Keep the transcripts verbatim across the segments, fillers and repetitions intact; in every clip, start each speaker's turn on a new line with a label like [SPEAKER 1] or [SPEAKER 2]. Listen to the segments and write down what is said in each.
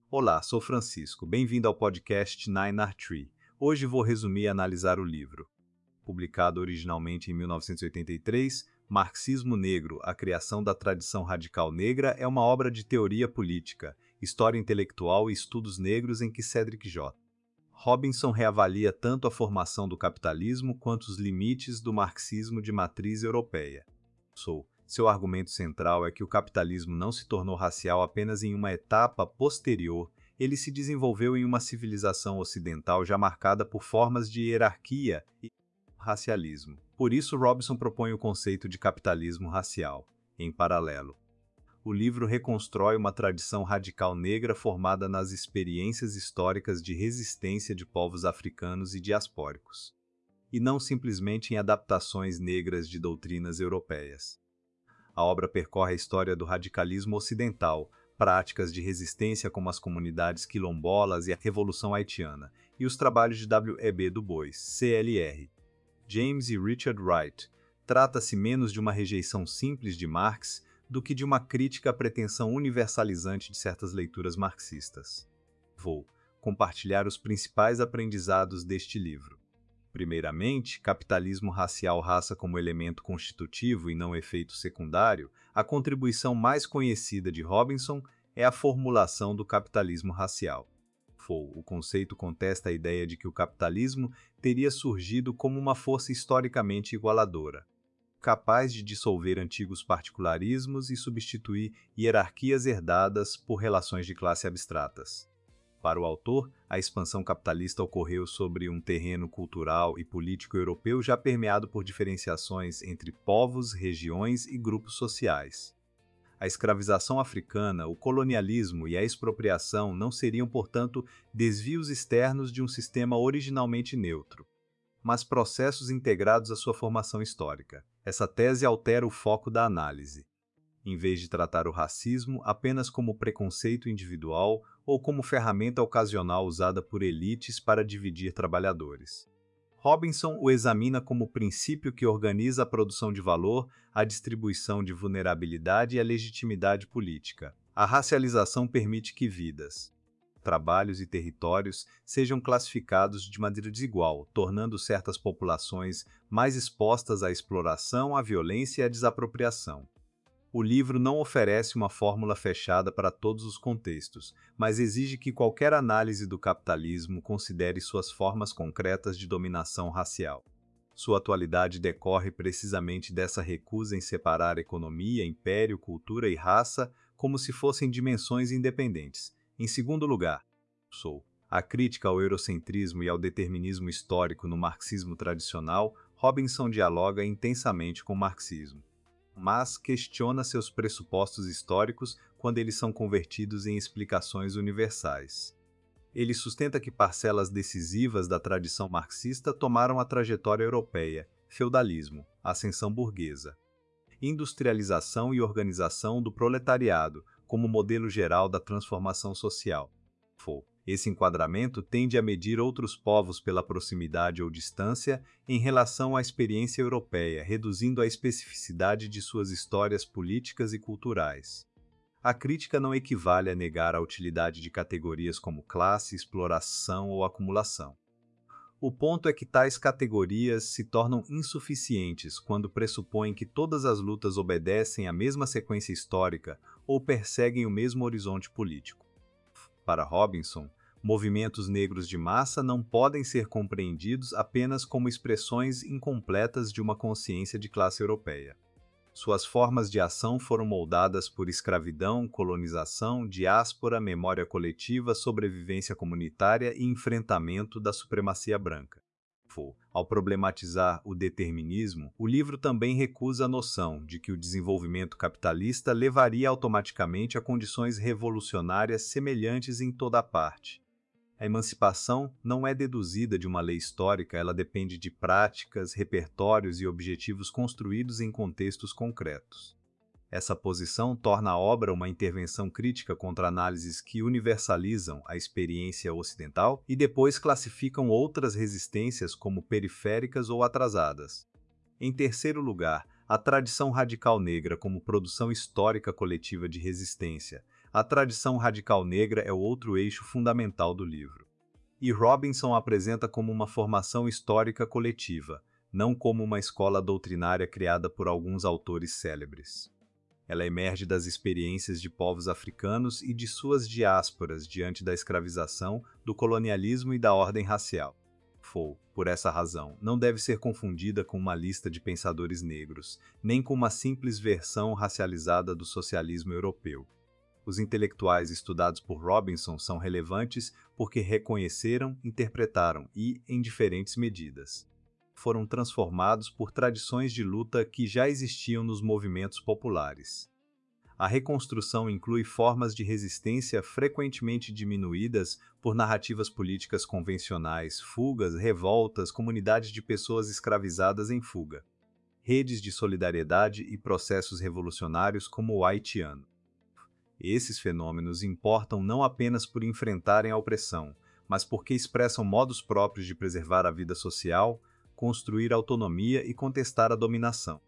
[SPEAKER 1] Olá, sou Francisco. Bem-vindo ao podcast Nine R Tree. Hoje vou resumir e analisar o livro. Publicado originalmente em mil novecentos e oitenta e três, Marxismo Negro, a criação da tradição radical negra é uma obra de teoria política, história intelectual e estudos negros em que Cedric J. Robinson reavalia tanto a formação do capitalismo quanto os limites do marxismo de matriz europeia. Sou. Seu argumento central é que o capitalismo não se tornou racial apenas em uma etapa posterior, ele se desenvolveu em uma civilização ocidental já marcada por formas de hierarquia e racialismo. Por isso, Robinson propõe o conceito de capitalismo racial. Em paralelo, o livro reconstrói uma tradição radical negra formada nas experiências históricas de resistência de povos africanos e diaspóricos, e não simplesmente em adaptações negras de doutrinas europeias. A obra percorre a história do radicalismo ocidental, práticas de resistência como as comunidades quilombolas e a Revolução Haitiana, e os trabalhos de W E B Du Bois, C L R. James e Richard Wright. Trata-se menos de uma rejeição simples de Marx do que de uma crítica à pretensão universalizante de certas leituras marxistas. Vou compartilhar os principais aprendizados deste livro. Primeiramente, capitalismo racial raça como elemento constitutivo e não efeito secundário, a contribuição mais conhecida de Robinson é a formulação do capitalismo racial. Fou, o conceito contesta a ideia de que o capitalismo teria surgido como uma força historicamente igualadora, capaz de dissolver antigos particularismos e substituir hierarquias herdadas por relações de classe abstratas. Para o autor, a expansão capitalista ocorreu sobre um terreno cultural e político europeu já permeado por diferenciações entre povos, regiões e grupos sociais. A escravização africana, o colonialismo e a expropriação não seriam, portanto, desvios externos de um sistema originalmente neutro, mas processos integrados à sua formação histórica. Essa tese altera o foco da análise. Em vez de tratar o racismo apenas como preconceito individual ou como ferramenta ocasional usada por elites para dividir trabalhadores, Robinson o examina como princípio que organiza a produção de valor, a distribuição de vulnerabilidade e a legitimidade política. A racialização permite que vidas, trabalhos e territórios sejam classificados de maneira desigual, tornando certas populações mais expostas à exploração, à violência e à desapropriação. O livro não oferece uma fórmula fechada para todos os contextos, mas exige que qualquer análise do capitalismo considere suas formas concretas de dominação racial. Sua atualidade decorre precisamente dessa recusa em separar economia, império, cultura e raça como se fossem dimensões independentes. Em segundo lugar, sou a crítica ao eurocentrismo e ao determinismo histórico no marxismo tradicional. Robinson dialoga intensamente com o marxismo, mas questiona seus pressupostos históricos quando eles são convertidos em explicações universais. Ele sustenta que parcelas decisivas da tradição marxista tomaram a trajetória europeia: feudalismo, ascensão burguesa, industrialização e organização do proletariado como modelo geral da transformação social. Esse enquadramento tende a medir outros povos pela proximidade ou distância em relação à experiência europeia, reduzindo a especificidade de suas histórias políticas e culturais. A crítica não equivale a negar a utilidade de categorias como classe, exploração ou acumulação. O ponto é que tais categorias se tornam insuficientes quando pressupõem que todas as lutas obedecem à mesma sequência histórica ou perseguem o mesmo horizonte político. Para Robinson, movimentos negros de massa não podem ser compreendidos apenas como expressões incompletas de uma consciência de classe europeia. Suas formas de ação foram moldadas por escravidão, colonização, diáspora, memória coletiva, sobrevivência comunitária e enfrentamento da supremacia branca. Ao problematizar o determinismo, o livro também recusa a noção de que o desenvolvimento capitalista levaria automaticamente a condições revolucionárias semelhantes em toda a parte. A emancipação não é deduzida de uma lei histórica, ela depende de práticas, repertórios e objetivos construídos em contextos concretos. Essa posição torna a obra uma intervenção crítica contra análises que universalizam a experiência ocidental e depois classificam outras resistências como periféricas ou atrasadas. Em terceiro lugar, a tradição radical negra como produção histórica coletiva de resistência. A tradição radical negra é o outro eixo fundamental do livro. E Robinson a apresenta como uma formação histórica coletiva, não como uma escola doutrinária criada por alguns autores célebres. Ela emerge das experiências de povos africanos e de suas diásporas diante da escravização, do colonialismo e da ordem racial. Fou, por essa razão, não deve ser confundida com uma lista de pensadores negros, nem com uma simples versão racializada do socialismo europeu. Os intelectuais estudados por Robinson são relevantes porque reconheceram, interpretaram e, em diferentes medidas, foram transformados por tradições de luta que já existiam nos movimentos populares. A reconstrução inclui formas de resistência frequentemente diminuídas por narrativas políticas convencionais, fugas, revoltas, comunidades de pessoas escravizadas em fuga, redes de solidariedade e processos revolucionários como o haitiano. Esses fenômenos importam não apenas por enfrentarem a opressão, mas porque expressam modos próprios de preservar a vida social, construir autonomia e contestar a dominação.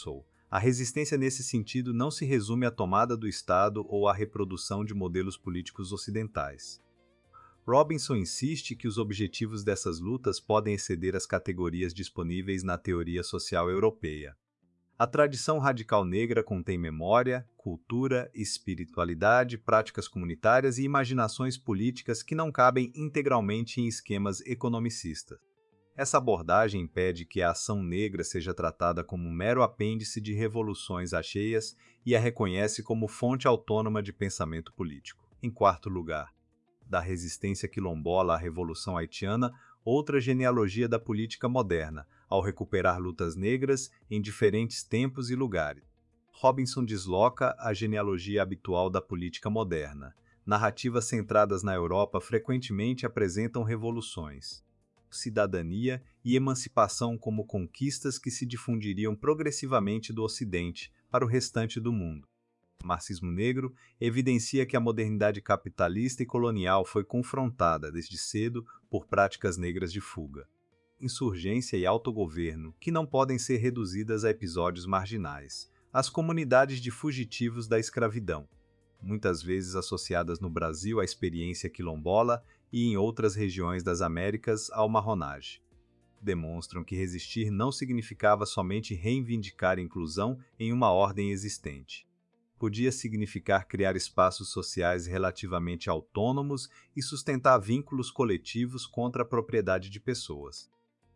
[SPEAKER 1] A resistência nesse sentido não se resume à tomada do Estado ou à reprodução de modelos políticos ocidentais. Robinson insiste que os objetivos dessas lutas podem exceder as categorias disponíveis na teoria social europeia. A tradição radical negra contém memória, cultura, espiritualidade, práticas comunitárias e imaginações políticas que não cabem integralmente em esquemas economicistas. Essa abordagem impede que a ação negra seja tratada como um mero apêndice de revoluções acheias e a reconhece como fonte autônoma de pensamento político. Em quarto lugar, da resistência quilombola à Revolução Haitiana, outra genealogia da política moderna, ao recuperar lutas negras em diferentes tempos e lugares. Robinson desloca a genealogia habitual da política moderna. Narrativas centradas na Europa frequentemente apresentam revoluções, cidadania e emancipação como conquistas que se difundiriam progressivamente do Ocidente para o restante do mundo. O marxismo negro evidencia que a modernidade capitalista e colonial foi confrontada desde cedo por práticas negras de fuga, insurgência e autogoverno, que não podem ser reduzidas a episódios marginais. As comunidades de fugitivos da escravidão, muitas vezes associadas no Brasil à experiência quilombola e em outras regiões das Américas ao marronagem, demonstram que resistir não significava somente reivindicar inclusão em uma ordem existente. Podia significar criar espaços sociais relativamente autônomos e sustentar vínculos coletivos contra a propriedade de pessoas.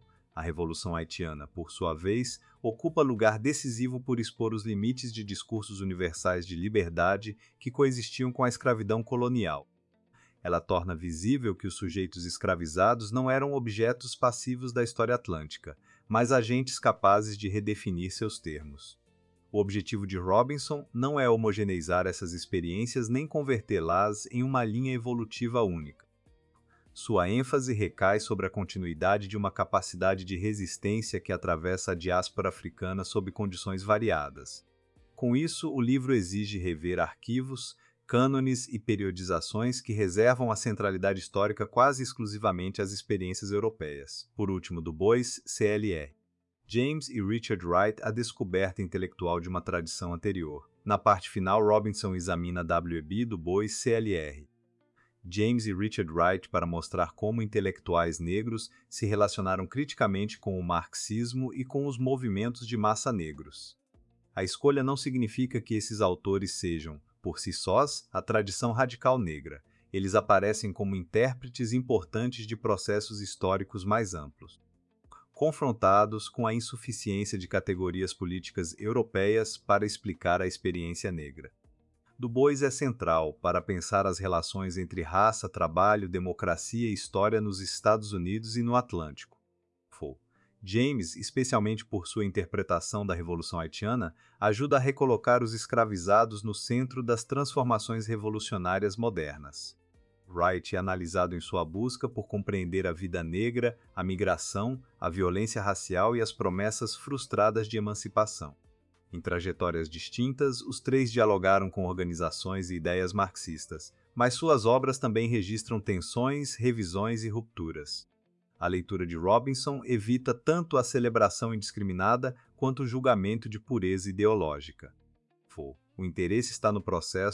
[SPEAKER 1] A Revolução Haitiana, por sua vez, ocupa lugar decisivo por expor os limites de discursos universais de liberdade que coexistiam com a escravidão colonial. Ela torna visível que os sujeitos escravizados não eram objetos passivos da história atlântica, mas agentes capazes de redefinir seus termos. O objetivo de Robinson não é homogeneizar essas experiências nem convertê-las em uma linha evolutiva única. Sua ênfase recai sobre a continuidade de uma capacidade de resistência que atravessa a diáspora africana sob condições variadas. Com isso, o livro exige rever arquivos, cânones e periodizações que reservam a centralidade histórica quase exclusivamente às experiências europeias. Por último, Du Bois, C L R. James e Richard Wright, a descoberta intelectual de uma tradição anterior. Na parte final, Robinson examina W E B, Du Bois, C L R. James e Richard Wright para mostrar como intelectuais negros se relacionaram criticamente com o marxismo e com os movimentos de massa negros. A escolha não significa que esses autores sejam, por si sós, a tradição radical negra. Eles aparecem como intérpretes importantes de processos históricos mais amplos, confrontados com a insuficiência de categorias políticas europeias para explicar a experiência negra. Du Bois é central para pensar as relações entre raça, trabalho, democracia e história nos Estados Unidos e no Atlântico. James, especialmente por sua interpretação da Revolução Haitiana, ajuda a recolocar os escravizados no centro das transformações revolucionárias modernas. Wright é analisado em sua busca por compreender a vida negra, a migração, a violência racial e as promessas frustradas de emancipação. Em trajetórias distintas, os três dialogaram com organizações e ideias marxistas, mas suas obras também registram tensões, revisões e rupturas. A leitura de Robinson evita tanto a celebração indiscriminada quanto o julgamento de pureza ideológica. O interesse está no processo,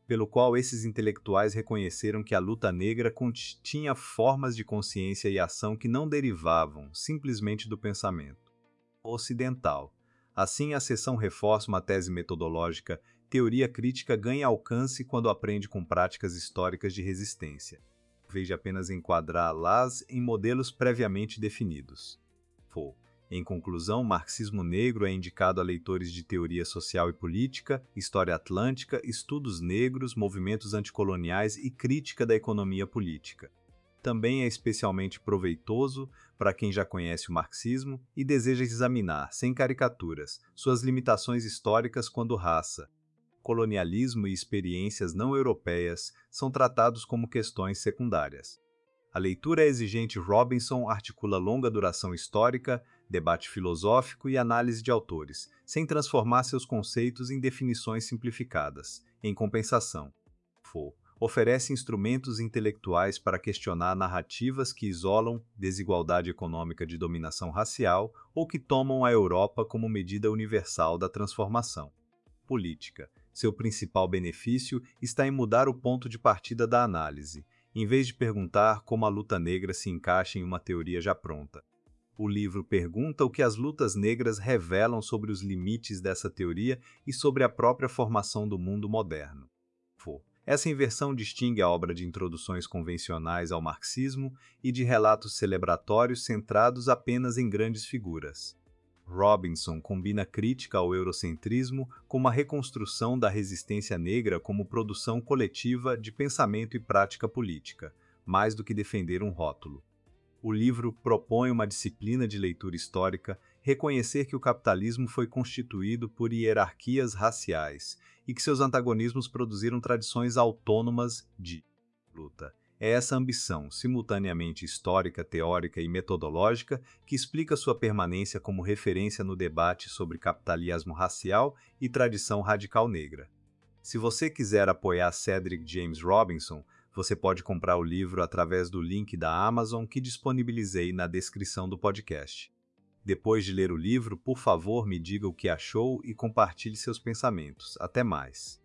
[SPEAKER 1] pelo qual esses intelectuais reconheceram que a luta negra continha formas de consciência e ação que não derivavam simplesmente do pensamento ocidental. Assim, a seção reforça uma tese metodológica: teoria crítica ganha alcance quando aprende com práticas históricas de resistência, em vez de apenas enquadrá-las em modelos previamente definidos. For. Em conclusão, marxismo negro é indicado a leitores de teoria social e política, história atlântica, estudos negros, movimentos anticoloniais e crítica da economia política. Também é especialmente proveitoso para quem já conhece o marxismo e deseja examinar, sem caricaturas, suas limitações históricas quando raça, colonialismo e experiências não europeias são tratados como questões secundárias. A leitura exigente Robinson articula longa duração histórica, debate filosófico e análise de autores, sem transformar seus conceitos em definições simplificadas. Em compensação, For oferece instrumentos intelectuais para questionar narrativas que isolam desigualdade econômica de dominação racial ou que tomam a Europa como medida universal da transformação política. Seu principal benefício está em mudar o ponto de partida da análise, em vez de perguntar como a luta negra se encaixa em uma teoria já pronta. O livro pergunta o que as lutas negras revelam sobre os limites dessa teoria e sobre a própria formação do mundo moderno. For. Essa inversão distingue a obra de introduções convencionais ao marxismo e de relatos celebratórios centrados apenas em grandes figuras. Robinson combina crítica ao eurocentrismo com uma reconstrução da resistência negra como produção coletiva de pensamento e prática política, mais do que defender um rótulo. O livro propõe uma disciplina de leitura histórica, reconhecer que o capitalismo foi constituído por hierarquias raciais e que seus antagonismos produziram tradições autônomas de luta. É essa ambição, simultaneamente histórica, teórica e metodológica, que explica sua permanência como referência no debate sobre capitalismo racial e tradição radical negra. Se você quiser apoiar Cedric James Robinson, você pode comprar o livro através do link da Amazon que disponibilizei na descrição do podcast. Depois de ler o livro, por favor, me diga o que achou e compartilhe seus pensamentos. Até mais!